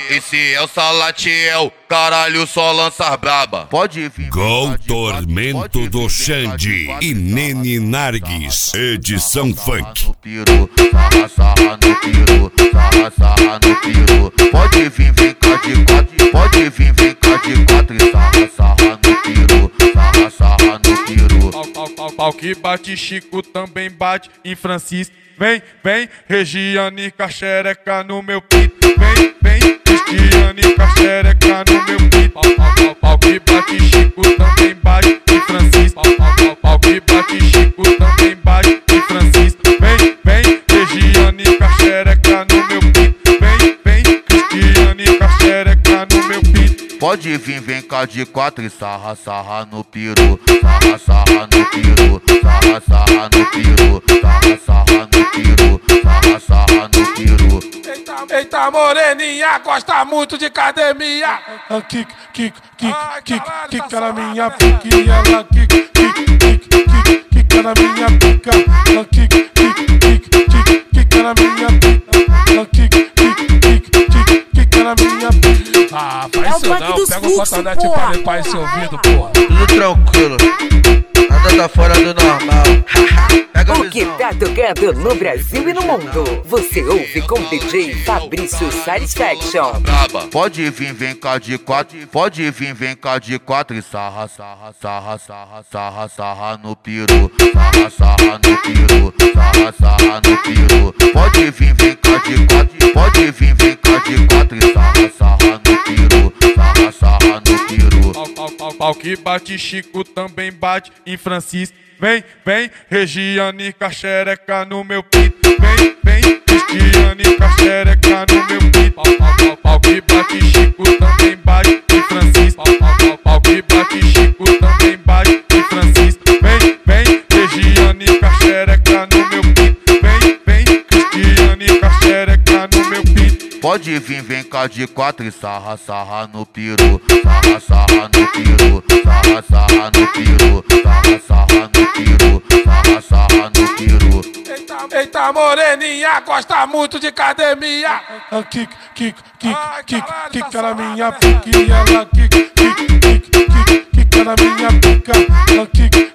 Esse é o Salatiel, caralho, só lança braba. Pode vir. Com Tormento do Xande e Nene Narguis, edição funk. Sarra no piru, sarra no piru. Pode vir, vem cá de quatro. Pode vir, vem cá de quatro e sarra no piru, sarra no piru. Pau que bate Chico também bate em Francisco. Vem, vem, Regiane xereca no meu pito. Vem, vem, Cristiane xereca no meu pito. Pau que bate Chico também bate em Francisco. Pau que bate Chico também bate em Francisco. Vem, vem, Regiane xereca no meu pito. Vem, vem, Cristiane xereca no meu pito. Pode vir, vem cá de quatro e sarra no piru, sarra no piru, sarra no piru, sarra no piru, sarra no piru. Eita moreninha, gosta muito de academia. Kick, kick, kick, kick, kick na minha pique. Ela kick, kick, kick, kick, kick na minha pica. Kick, kick, kick, kick, kick na minha pica. Kick, kick, kick, kick, kick na minha pica. Ah, faz isso não, pega o cotonete pra limpar esse ouvido, porra. Tudo tranquilo, nada tá fora do normal. O que tá tocando no Brasil e no mundo, você ouve com DJ Fabrício Satisfaction. Pode vir, vem cá de quatro. Pode vir, vem cá de quatro e sarra no piru, sarra no piru, sarra no piru. Pode vir, vem cá de quatro. Pode vir, vem cá de quatro e sarra no piru, sarra no piru. Pau que bate Chico também bate em Francisco. Vem, vem, Regiane xereca no meu pito. Vem, vem, Cristiane xereca no meu pito. Pau que bate Chico também bate em Francisco. Pau que bate Chico também bate em Francisco. Vem, vem, Regiane xereca no meu pito. Vem, vem, Cristiane xereca no meu pito. Pode vir, vem cá de quatro e sarra no piru, sarra no piru, sarra no piru, sarra no piru, sarra no piru. Eita moreninha, gosta muito de academia. Kick, kick, kick, kick, kick na minha pique. Ela kick, kick, kick, kick, kick na minha pica. Kick,